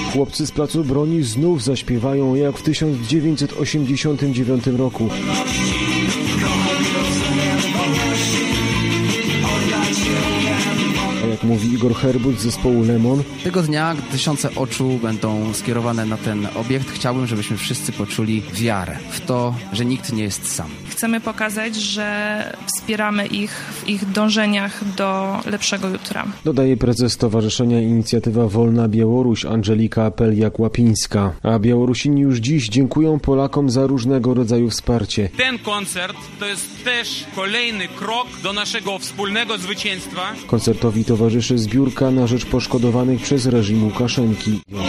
Chłopcy z Placu Broni znów zaśpiewają jak w 1989 roku. A jak mówi Igor Herbut z zespołu Lemon, tego dnia, gdy tysiące oczu będą skierowane na ten obiekt, chciałbym, żebyśmy wszyscy poczuli wiarę w to, że nikt nie jest sam. Chcemy pokazać, że wspieramy ich w ich dążeniach do lepszego jutra. Dodaje prezes Stowarzyszenia Inicjatywa Wolna Białoruś Angelika Peliak-Łapińska. A Białorusini już dziś dziękują Polakom za różnego rodzaju wsparcie. Ten koncert to jest też kolejny krok do naszego wspólnego zwycięstwa. Koncertowi towarzyszy zbiórka na rzecz poszkodowanych przez reżim Łukaszenki.